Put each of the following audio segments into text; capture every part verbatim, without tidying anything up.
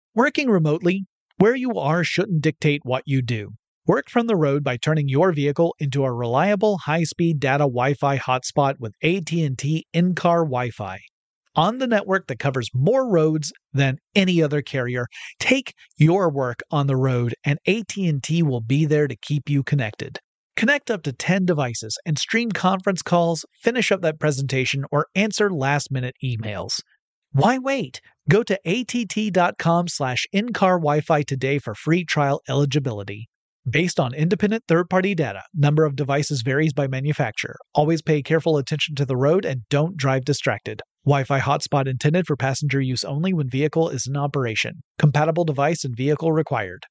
Working remotely, where you are shouldn't dictate what you do. Work from the road by turning your vehicle into a reliable high-speed data Wi-Fi hotspot with A T and T in-car Wi-Fi. On the network that covers more roads than any other carrier, take your work on the road and A T and T will be there to keep you connected. Connect up to ten devices and stream conference calls, finish up that presentation, or answer last-minute emails. Why wait? Go to att.com slash in-car Wi-Fi today for free trial eligibility. Based on independent third-party data, number of devices varies by manufacturer. Always pay careful attention to the road and don't drive distracted. Wi-Fi hotspot intended for passenger use only when vehicle is in operation. Compatible device and vehicle required.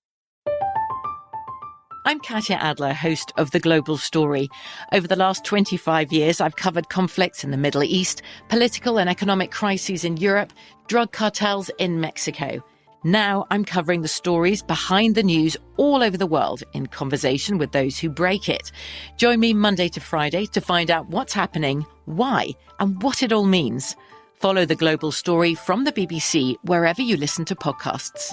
I'm Katya Adler, host of The Global Story. Over the last twenty-five years, I've covered conflicts in the Middle East, political and economic crises in Europe, drug cartels in Mexico. Now I'm covering the stories behind the news all over the world in conversation with those who break it. Join me Monday to Friday to find out what's happening, why, and what it all means. Follow The Global Story from the B B C wherever you listen to podcasts.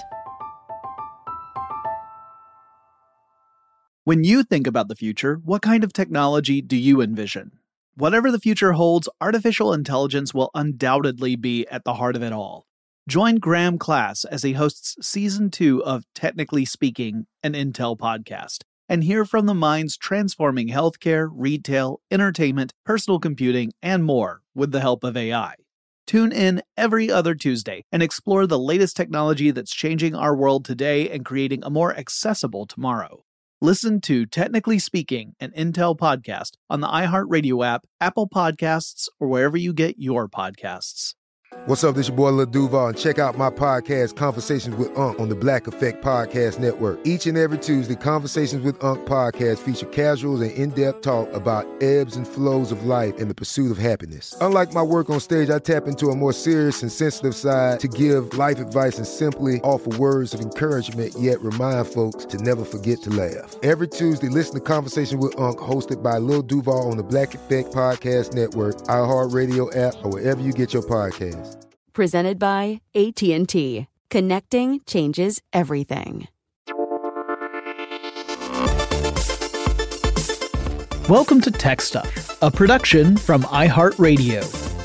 When you think about the future, what kind of technology do you envision? Whatever the future holds, artificial intelligence will undoubtedly be at the heart of it all. Join Graham Class as he hosts Season two of Technically Speaking, an Intel podcast, and hear from the minds transforming healthcare, retail, entertainment, personal computing, and more with the help of A I. Tune in every other Tuesday and explore the latest technology that's changing our world today and creating a more accessible tomorrow. Listen to Technically Speaking, an Intel podcast on the iHeartRadio app, Apple Podcasts, or wherever you get your podcasts. What's up, this your boy Lil Duval, and check out my podcast, Conversations with Unc, on the Black Effect Podcast Network. Each and every Tuesday, Conversations with Unc podcast feature casuals and in-depth talk about ebbs and flows of life and the pursuit of happiness. Unlike my work on stage, I tap into a more serious and sensitive side to give life advice and simply offer words of encouragement, yet remind folks to never forget to laugh. Every Tuesday, listen to Conversation with Unc, hosted by Lil Duval on the Black Effect Podcast Network, iHeartRadio app, or wherever you get your podcasts. Presented by A T and T. Connecting changes everything. Welcome to Tech Stuff, a production from iHeartRadio.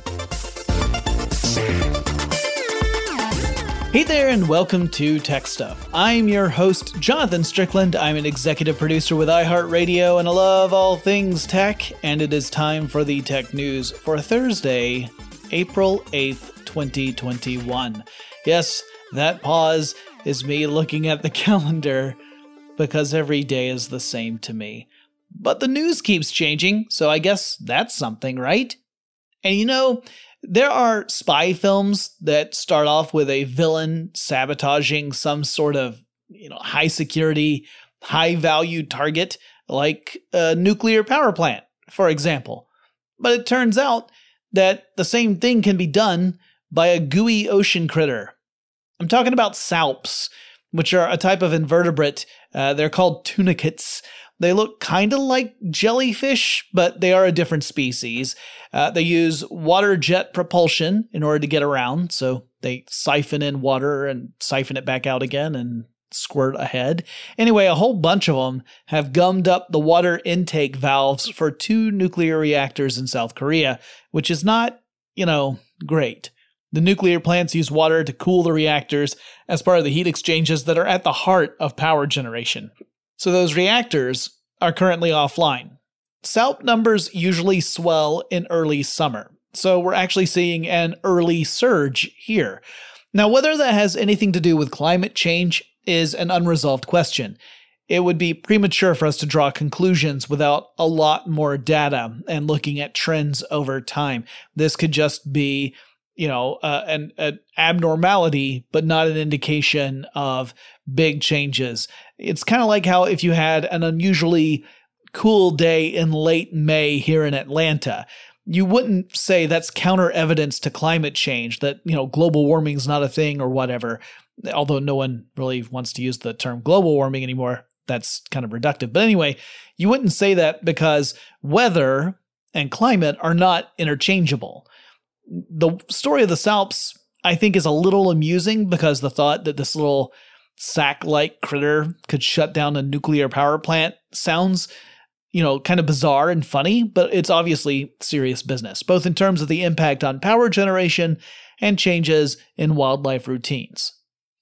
Hey there, and welcome to Tech Stuff. I'm your host, Jonathan Strickland. I'm an executive producer with iHeartRadio, and I love all things tech. And it is time for the tech news for Thursday, April eighth, twenty twenty-one. Yes, that pause is me looking at the calendar because every day is the same to me. But the news keeps changing, so I guess that's something, right? And you know, there are spy films that start off with a villain sabotaging some sort of, you know, high security, high value target, like a nuclear power plant, for example. But it turns out that the same thing can be done by a gooey ocean critter. I'm talking about salps, which are a type of invertebrate. Uh, they're called tunicates. They look kind of like jellyfish, but they are a different species. Uh, they use water jet propulsion in order to get around, so they siphon in water and siphon it back out again and squirt ahead. Anyway, a whole bunch of them have gummed up the water intake valves for two nuclear reactors in South Korea, which is not, you know, great. The nuclear plants use water to cool the reactors as part of the heat exchanges that are at the heart of power generation. So those reactors are currently offline. SALP numbers usually swell in early summer, so we're actually seeing an early surge here. Now, whether that has anything to do with climate change is an unresolved question. It would be premature for us to draw conclusions without a lot more data and looking at trends over time. This could just be, you know, uh, an, an abnormality, but not an indication of big changes. It's kind of like how if you had an unusually cool day in late May here in Atlanta, you wouldn't say that's counter evidence to climate change, that, you know, global warming is not a thing or whatever. Although no one really wants to use the term global warming anymore. That's kind of reductive. But anyway, you wouldn't say that because weather and climate are not interchangeable. The story of the SALPs I think is a little amusing because the thought that this little sack-like critter could shut down a nuclear power plant sounds, you know, kind of bizarre and funny, but it's obviously serious business, both in terms of the impact on power generation and changes in wildlife routines.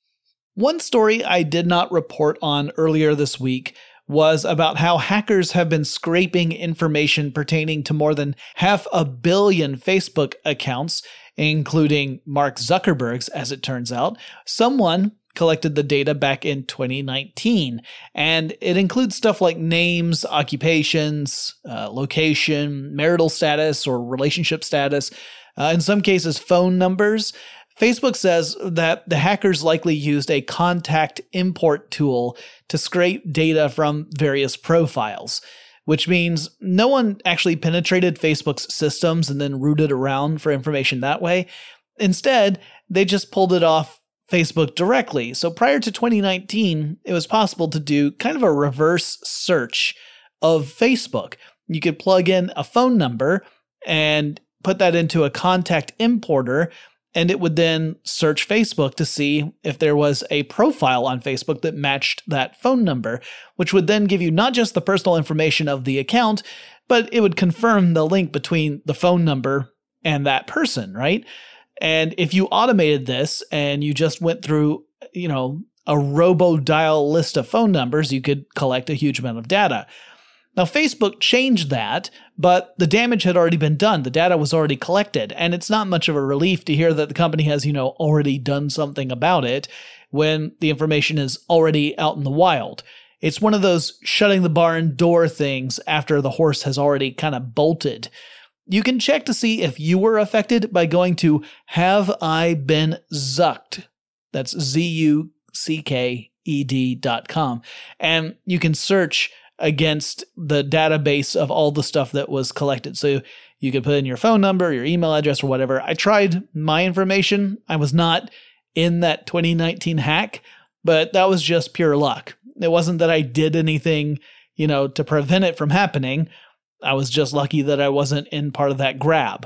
One story I did not report on earlier this week was about how hackers have been scraping information pertaining to more than half a billion Facebook accounts, including Mark Zuckerberg's, as it turns out. Someone collected the data back in twenty nineteen, and it includes stuff like names, occupations, uh, location, marital status or relationship status, uh, in some cases phone numbers. Facebook says that the hackers likely used a contact import tool to scrape data from various profiles, which means no one actually penetrated Facebook's systems and then rooted around for information that way. Instead, they just pulled it off Facebook directly. So prior to twenty nineteen, it was possible to do kind of a reverse search of Facebook. You could plug in a phone number and put that into a contact importer, and it would then search Facebook to see if there was a profile on Facebook that matched that phone number, which would then give you not just the personal information of the account, but it would confirm the link between the phone number and that person, right? And if you automated this and you just went through, you know, a robo-dial list of phone numbers, you could collect a huge amount of data. Now, Facebook changed that, but the damage had already been done. The data was already collected, and it's not much of a relief to hear that the company has, you know, already done something about it when the information is already out in the wild. It's one of those shutting the barn door things after the horse has already kind of bolted. You can check to see if you were affected by going to have I been zucked. That's Z U C K E D dot com. And you can search against the database of all the stuff that was collected. So you could put in your phone number, your email address, or whatever. I tried my information. I was not in that twenty nineteen hack, but that was just pure luck. It wasn't that I did anything, you know, to prevent it from happening. I was just lucky that I wasn't in part of that grab.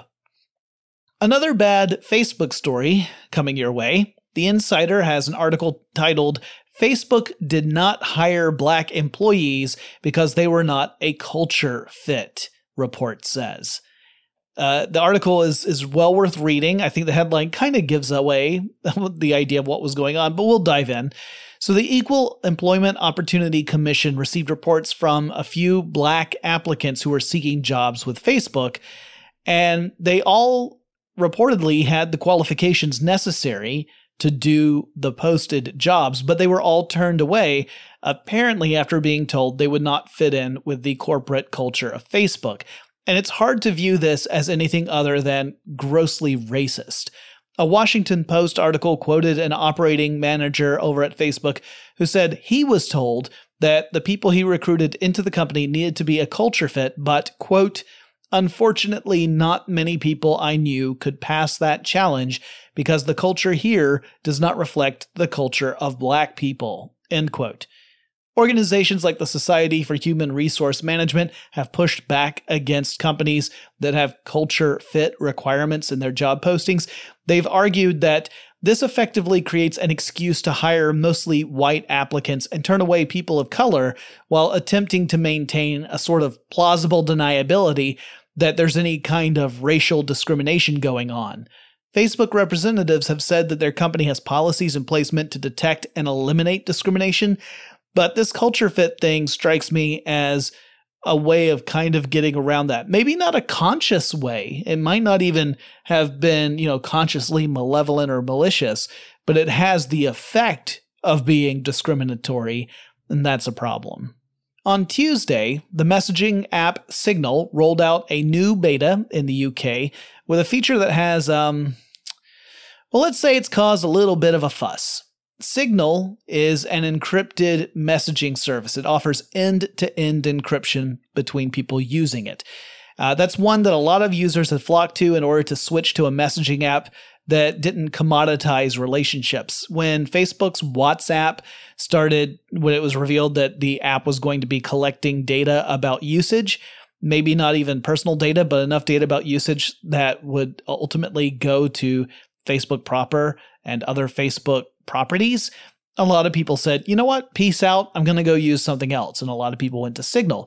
Another bad Facebook story coming your way. The Insider has an article titled, Facebook did not hire black employees because they were not a culture fit, report says. Uh, the article is is well worth reading. I think the headline kind of gives away the idea of what was going on, but we'll dive in. So the Equal Employment Opportunity Commission received reports from a few black applicants who were seeking jobs with Facebook, and they all reportedly had the qualifications necessary to do the posted jobs, but they were all turned away, apparently after being told they would not fit in with the corporate culture of Facebook. And it's hard to view this as anything other than grossly racist. A Washington Post article quoted an operating manager over at Facebook who said he was told that the people he recruited into the company needed to be a culture fit, but, quote, unfortunately, not many people I knew could pass that challenge because the culture here does not reflect the culture of black people, end quote. Organizations like the Society for Human Resource Management have pushed back against companies that have culture fit requirements in their job postings. They've argued that this effectively creates an excuse to hire mostly white applicants and turn away people of color while attempting to maintain a sort of plausible deniability that there's any kind of racial discrimination going on. Facebook representatives have said that their company has policies in place meant to detect and eliminate discrimination, but this culture fit thing strikes me as a way of kind of getting around that. Maybe not a conscious way. It might not even have been, you know, consciously malevolent or malicious, but it has the effect of being discriminatory, and that's a problem. On Tuesday, the messaging app Signal rolled out a new beta in the U K with a feature that has, um, well, let's say it's caused a little bit of a fuss. Signal is an encrypted messaging service. It offers end-to-end encryption between people using it. Uh, that's one that a lot of users have flocked to in order to switch to a messaging app that didn't commoditize relationships. When Facebook's WhatsApp started, when it was revealed that the app was going to be collecting data about usage, maybe not even personal data, but enough data about usage that would ultimately go to Facebook proper and other Facebook properties, a lot of people said, you know what, peace out, I'm going to go use something else. And a lot of people went to Signal.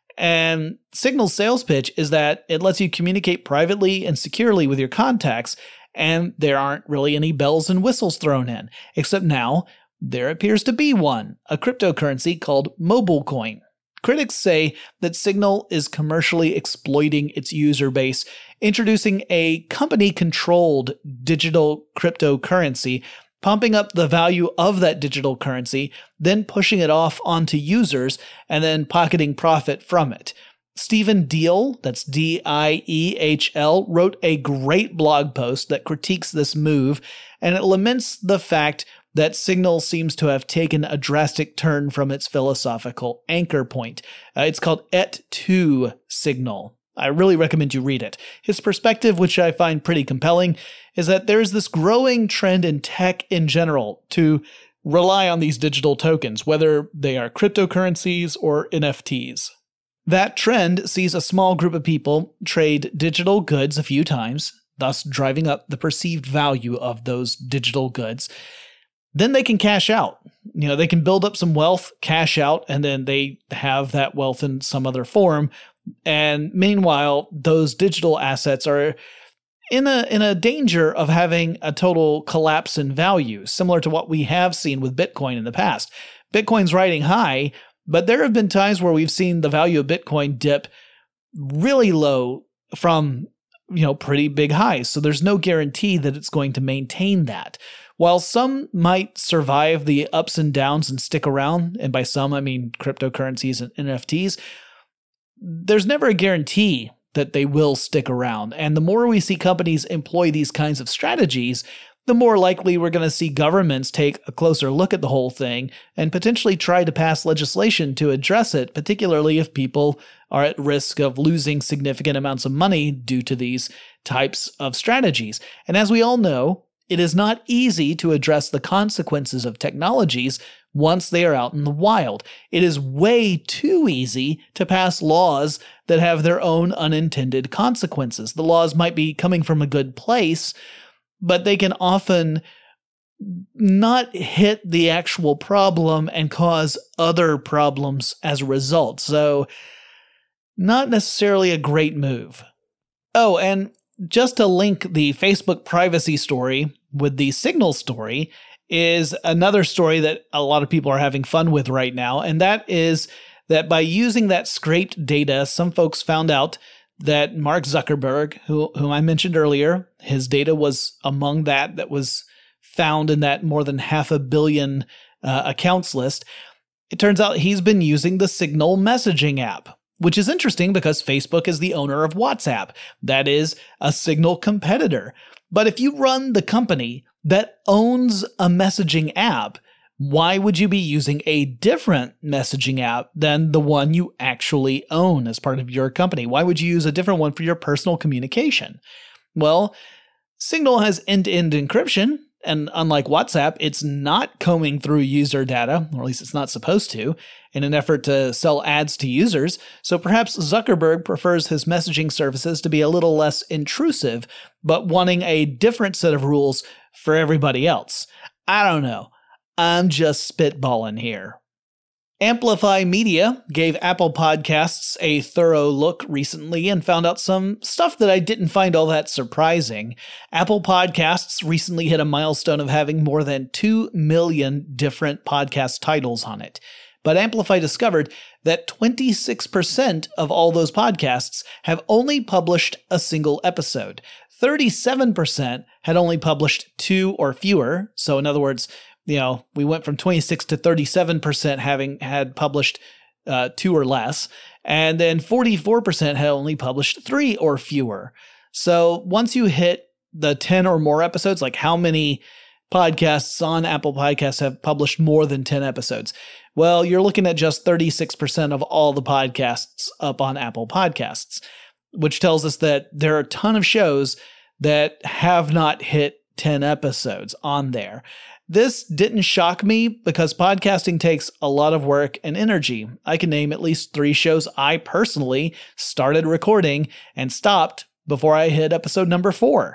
And Signal's sales pitch is that it lets you communicate privately and securely with your contacts, and there aren't really any bells and whistles thrown in. Except now, there appears to be one, a cryptocurrency called MobileCoin. Critics say that Signal is commercially exploiting its user base, introducing a company-controlled digital cryptocurrency, pumping up the value of that digital currency, then pushing it off onto users, and then pocketing profit from it. Stephen Diehl, that's D I E H L, wrote a great blog post that critiques this move, and it laments the fact that Signal seems to have taken a drastic turn from its philosophical anchor point. Uh, it's called Et Tu Signal. I really recommend you read it. His perspective, which I find pretty compelling, is that there's this growing trend in tech in general to rely on these digital tokens, whether they are cryptocurrencies or N F Ts. That trend sees a small group of people trade digital goods a few times, thus driving up the perceived value of those digital goods. Then they can cash out. You know, they can build up some wealth, cash out, and then they have that wealth in some other form. And meanwhile, those digital assets are in a in a danger of having a total collapse in value, similar to what we have seen with Bitcoin in the past. Bitcoin's riding high, but there have been times where we've seen the value of Bitcoin dip really low from, you know, pretty big highs. So there's no guarantee that it's going to maintain that. While some might survive the ups and downs and stick around, and by some I mean cryptocurrencies and N F Ts, there's never a guarantee that they will stick around. And the more we see companies employ these kinds of strategies, the more likely we're going to see governments take a closer look at the whole thing and potentially try to pass legislation to address it, particularly if people are at risk of losing significant amounts of money due to these types of strategies. And as we all know, it is not easy to address the consequences of technologies once they are out in the wild. It is way too easy to pass laws that have their own unintended consequences. The laws might be coming from a good place, but they can often not hit the actual problem and cause other problems as a result. So, not necessarily a great move. Oh, and just to link the Facebook privacy story with the Signal story is another story that a lot of people are having fun with right now, and that is that by using that scraped data, some folks found out that Mark Zuckerberg, who whom I mentioned earlier, his data was among that that was found in that more than half a billion uh, accounts list. It turns out he's been using the Signal messaging app, which is interesting because Facebook is the owner of WhatsApp. That is a Signal competitor. But if you run the company that owns a messaging app, why would you be using a different messaging app than the one you actually own as part of your company? Why would you use a different one for your personal communication? Well, Signal has end-to-end encryption, and unlike WhatsApp, it's not combing through user data, or at least it's not supposed to, in an effort to sell ads to users. So perhaps Zuckerberg prefers his messaging services to be a little less intrusive, but wanting a different set of rules for everybody else. I don't know. I'm just spitballing here. Amplify Media gave Apple Podcasts a thorough look recently and found out some stuff that I didn't find all that surprising. Apple Podcasts recently hit a milestone of having more than two million different podcast titles on it. But Amplify discovered that twenty-six percent of all those podcasts have only published a single episode. thirty-seven percent had only published two or fewer. So in other words, you know, we went from twenty-six to thirty-seven percent having had published uh, two or less, and then forty-four percent had only published three or fewer. So once you hit the ten or more episodes, like how many podcasts on Apple Podcasts have published more than ten episodes? Well, you're looking at just thirty-six percent of all the podcasts up on Apple Podcasts, which tells us that there are a ton of shows that have not hit ten episodes on there. This didn't shock me because podcasting takes a lot of work and energy. I can name at least three shows I personally started recording and stopped before I hit episode number four.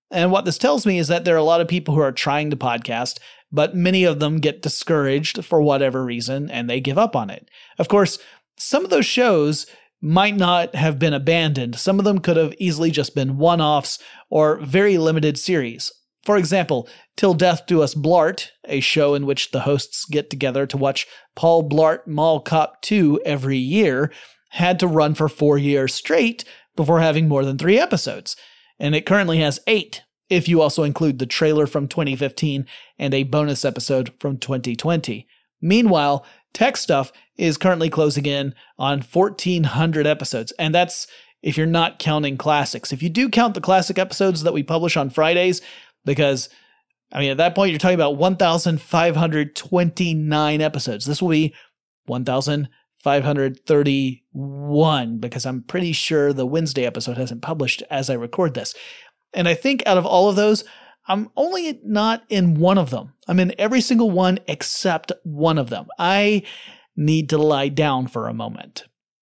And what this tells me is that there are a lot of people who are trying to podcast, but many of them get discouraged for whatever reason and they give up on it. Of course, some of those shows might not have been abandoned. Some of them could have easily just been one-offs or very limited series. For example, Till Death Do Us Blart, a show in which the hosts get together to watch Paul Blart Mall Cop two every year, had to run for four years straight before having more than three episodes. And it currently has eight, if you also include the trailer from twenty fifteen and a bonus episode from twenty twenty. Meanwhile, Tech Stuff is currently closing in on fourteen hundred episodes, and that's if you're not counting classics. If you do count the classic episodes that we publish on Fridays, because, I mean, at that point, you're talking about one thousand five hundred twenty-nine episodes. This will be one thousand five hundred thirty-one, because I'm pretty sure the Wednesday episode hasn't published as I record this. And I think out of all of those, I'm only not in one of them. I'm in every single one except one of them. I need to lie down for a moment.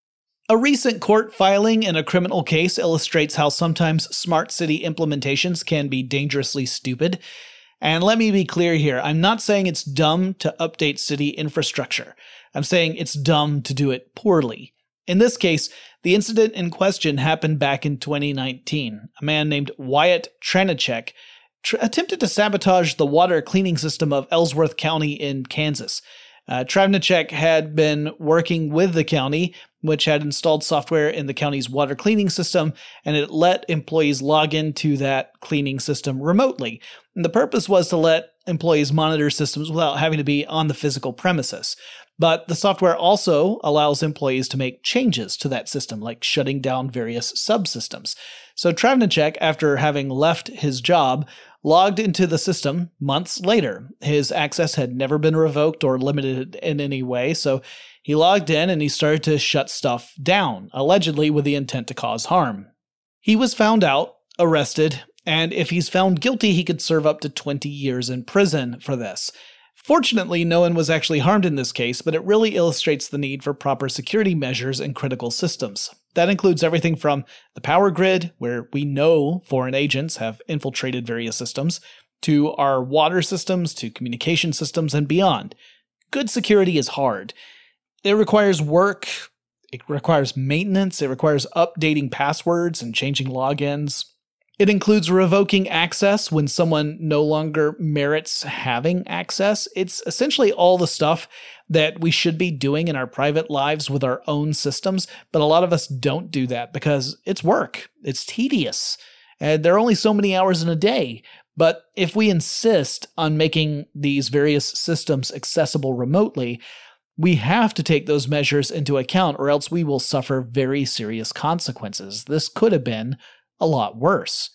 A recent court filing in a criminal case illustrates how sometimes smart city implementations can be dangerously stupid. And let me be clear here, I'm not saying it's dumb to update city infrastructure. I'm saying it's dumb to do it poorly. In this case, the incident in question happened back in twenty nineteen. A man named Wyatt Tranachek tr- attempted to sabotage the water cleaning system of Ellsworth County in Kansas. Uh, Tranachek had been working with the county, which had installed software in the county's water cleaning system, and it let employees log into that cleaning system remotely. And the purpose was to let employees monitor systems without having to be on the physical premises. But the software also allows employees to make changes to that system, like shutting down various subsystems. So Tranachek, after having left his job, logged into the system months later. His access had never been revoked or limited in any way, so he logged in and he started to shut stuff down, allegedly with the intent to cause harm. He was found out, arrested, and if he's found guilty, he could serve up to twenty years in prison for this. Fortunately, no one was actually harmed in this case, but it really illustrates the need for proper security measures in critical systems. That includes everything from the power grid, where we know foreign agents have infiltrated various systems, to our water systems, to communication systems, and beyond. Good security is hard. It requires work, it requires maintenance, it requires updating passwords and changing logins. It includes revoking access when someone no longer merits having access. It's essentially all the stuff that we should be doing in our private lives with our own systems, but a lot of us don't do that because it's work, it's tedious, and there are only so many hours in a day. But if we insist on making these various systems accessible remotely, we have to take those measures into account, or else we will suffer very serious consequences. This could have been a lot worse.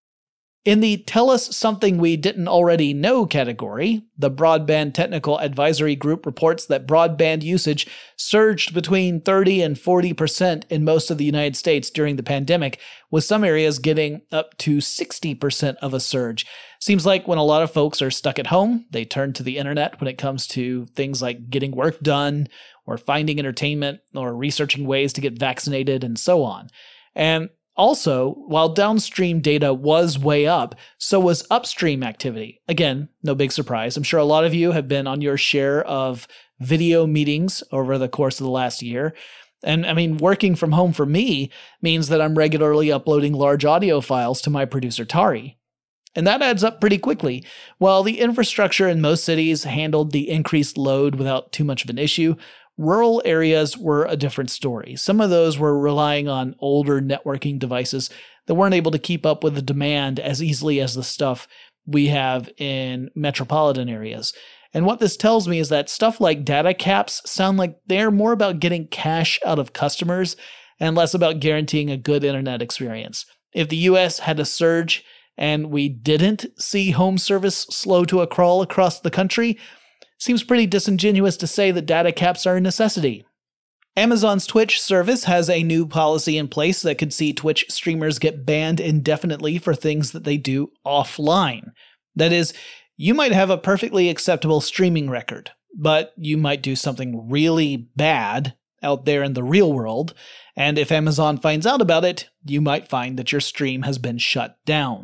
In the Tell Us Something We Didn't Already Know category, the Broadband Technical Advisory Group reports that broadband usage surged between thirty and forty percent in most of the United States during the pandemic, with some areas getting up to sixty percent of a surge. Seems like when a lot of folks are stuck at home, they turn to the internet when it comes to things like getting work done, or finding entertainment, or researching ways to get vaccinated, and so on. And also, while downstream data was way up, so was upstream activity. Again, no big surprise. I'm sure a lot of you have been on your share of video meetings over the course of the last year. And I mean, working from home for me means that I'm regularly uploading large audio files to my producer Tari. And that adds up pretty quickly. While the infrastructure in most cities handled the increased load without too much of an issue, rural areas were a different story. Some of those were relying on older networking devices that weren't able to keep up with the demand as easily as the stuff we have in metropolitan areas. And what this tells me is that stuff like data caps sound like they're more about getting cash out of customers and less about guaranteeing a good internet experience. If the U S had a surge and we didn't see home service slow to a crawl across the country, seems pretty disingenuous to say that data caps are a necessity. Amazon's Twitch service has a new policy in place that could see Twitch streamers get banned indefinitely for things that they do offline. That is, you might have a perfectly acceptable streaming record, but you might do something really bad out there in the real world, and if Amazon finds out about it, you might find that your stream has been shut down.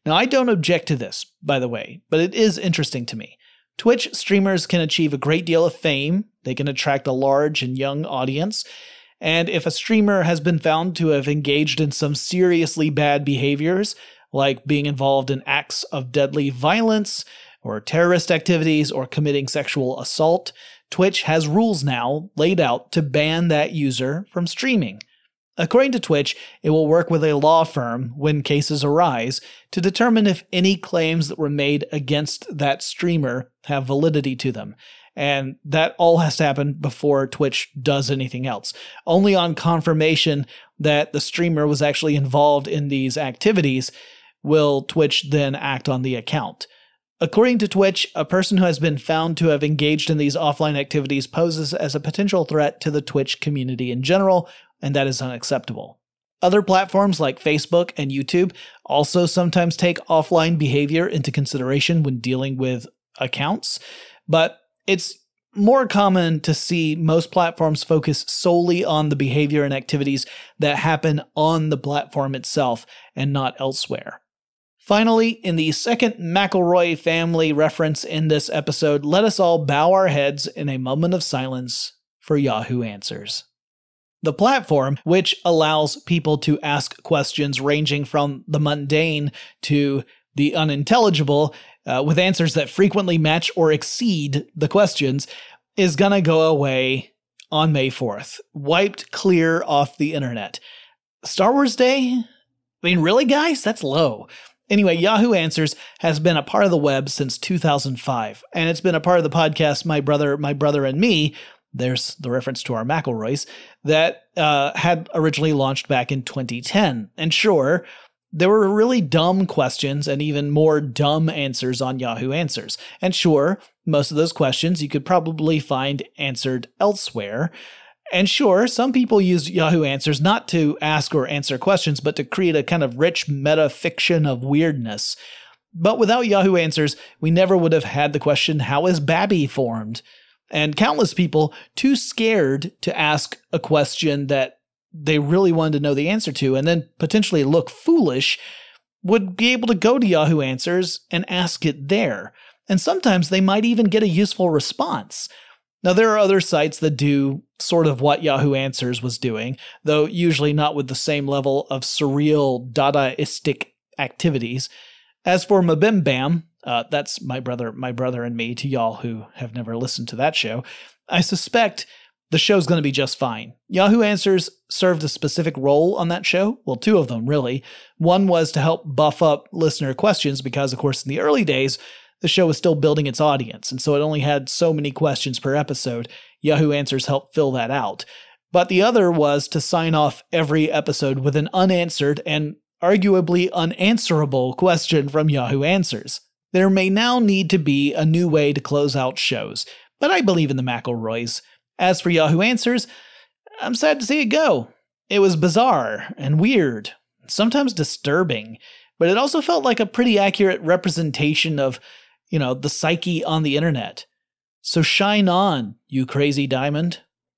Now, I don't object to this, by the way, but it is interesting to me. Twitch streamers can achieve a great deal of fame, they can attract a large and young audience, and if a streamer has been found to have engaged in some seriously bad behaviors, like being involved in acts of deadly violence, or terrorist activities, or committing sexual assault, Twitch has rules now laid out to ban that user from streaming. According to Twitch, it will work with a law firm when cases arise to determine if any claims that were made against that streamer have validity to them. And that all has to happen before Twitch does anything else. Only on confirmation that the streamer was actually involved in these activities will Twitch then act on the account. According to Twitch, a person who has been found to have engaged in these offline activities poses as a potential threat to the Twitch community in general, and that is unacceptable. Other platforms like Facebook and YouTube also sometimes take offline behavior into consideration when dealing with accounts, but it's more common to see most platforms focus solely on the behavior and activities that happen on the platform itself and not elsewhere. Finally, in the second McElroy family reference in this episode, let us all bow our heads in a moment of silence for Yahoo Answers. The platform, which allows people to ask questions ranging from the mundane to the unintelligible, uh, with answers that frequently match or exceed the questions, is gonna go away on May fourth, wiped clear off the internet. Star Wars Day? I mean, really, guys? That's low. Anyway, Yahoo Answers has been a part of the web since two thousand five, and it's been a part of the podcast My Brother, My Brother and Me, there's the reference to our McElroys, that uh, had originally launched back in twenty ten. And sure, there were really dumb questions and even more dumb answers on Yahoo Answers. And sure, most of those questions you could probably find answered elsewhere. And sure, some people use Yahoo Answers not to ask or answer questions, but to create a kind of rich meta-fiction of weirdness. But without Yahoo Answers, we never would have had the question, how is Babby formed? And countless people too scared to ask a question that they really wanted to know the answer to and then potentially look foolish would be able to go to Yahoo Answers and ask it there. And sometimes they might even get a useful response. Now, there are other sites that do sort of what Yahoo Answers was doing, though usually not with the same level of surreal, Dadaistic activities. As for MBMBaM, uh, that's my brother, my brother and me, to y'all who have never listened to that show, I suspect the show's going to be just fine. Yahoo Answers served a specific role on that show. Well, two of them, really. One was to help buff up listener questions because, of course, in the early days, the show was still building its audience, and so it only had so many questions per episode. Yahoo Answers helped fill that out. But the other was to sign off every episode with an unanswered and arguably unanswerable question from Yahoo Answers. There may now need to be a new way to close out shows, but I believe in the McElroys. As for Yahoo Answers, I'm sad to see it go. It was bizarre and weird, sometimes disturbing, but it also felt like a pretty accurate representation of, you know, the psyche on the internet. So shine on, you crazy diamond.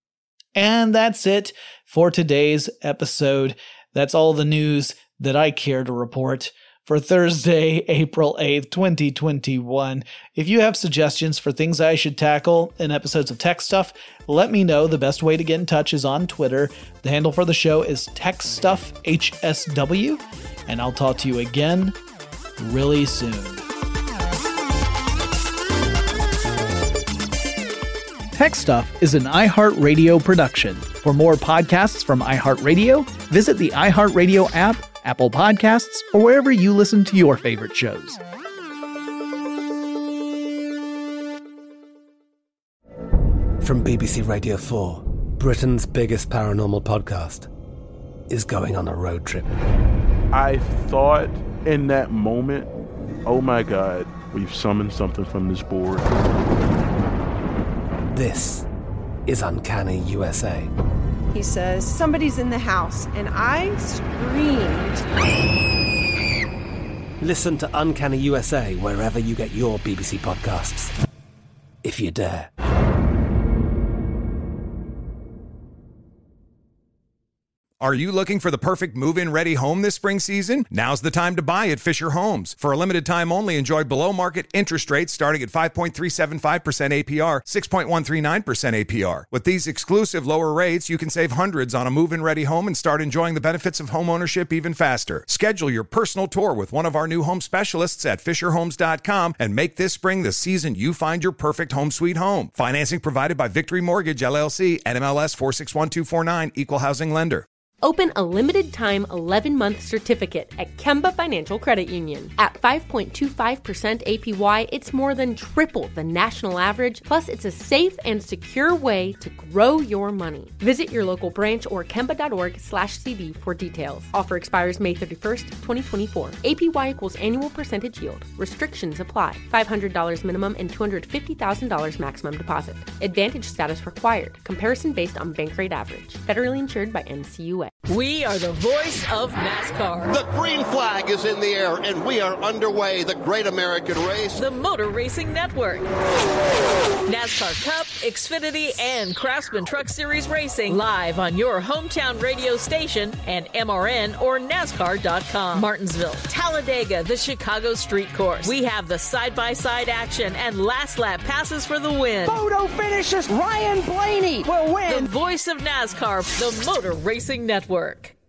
And that's it for today's episode. That's all the news that I care to report for Thursday, April eighth, twenty twenty-one. If you have suggestions for things I should tackle in episodes of Tech Stuff, let me know. The best way to get in touch is on Twitter. The handle for the show is TechStuffHSW, and I'll talk to you again really soon. Tech Stuff is an iHeartRadio production. For more podcasts from iHeartRadio, visit the iHeartRadio app, Apple Podcasts, or wherever you listen to your favorite shows. From B B C Radio four, Britain's biggest paranormal podcast is going on a road trip. I thought in that moment, oh my God, we've summoned something from this board. This is Uncanny U S A. He says, somebody's in the house, and I screamed. Listen to Uncanny U S A wherever you get your B B C podcasts, if you dare. Are you looking for the perfect move-in ready home this spring season? Now's the time to buy at Fisher Homes. For a limited time only, enjoy below-market interest rates starting at five point three seven five percent A P R, six point one three nine percent A P R. With these exclusive lower rates, you can save hundreds on a move-in ready home and start enjoying the benefits of homeownership even faster. Schedule your personal tour with one of our new home specialists at fisher homes dot com and make this spring the season you find your perfect home sweet home. Financing provided by Victory Mortgage, L L C, N M L S four six one two four nine, Equal Housing Lender. Open a limited-time eleven-month certificate at Kemba Financial Credit Union. At five point two five percent A P Y, it's more than triple the national average, plus it's a safe and secure way to grow your money. Visit your local branch or kemba.org slash CD for details. Offer expires May thirty-first, twenty twenty-four. A P Y equals annual percentage yield. Restrictions apply. five hundred dollars minimum and two hundred fifty thousand dollars maximum deposit. Advantage status required. Comparison based on bank rate average. Federally insured by N C U A. We are the voice of NASCAR. The green flag is in the air, and we are underway. The Great American Race. The Motor Racing Network. NASCAR Cup, Xfinity, and Craftsman Truck Series Racing live on your hometown radio station and M R N or NASCAR dot com. Martinsville, Talladega, the Chicago Street Course. We have the side-by-side action and last lap passes for the win. Photo finishes. Ryan Blaney will win. The voice of NASCAR, the Motor Racing Network.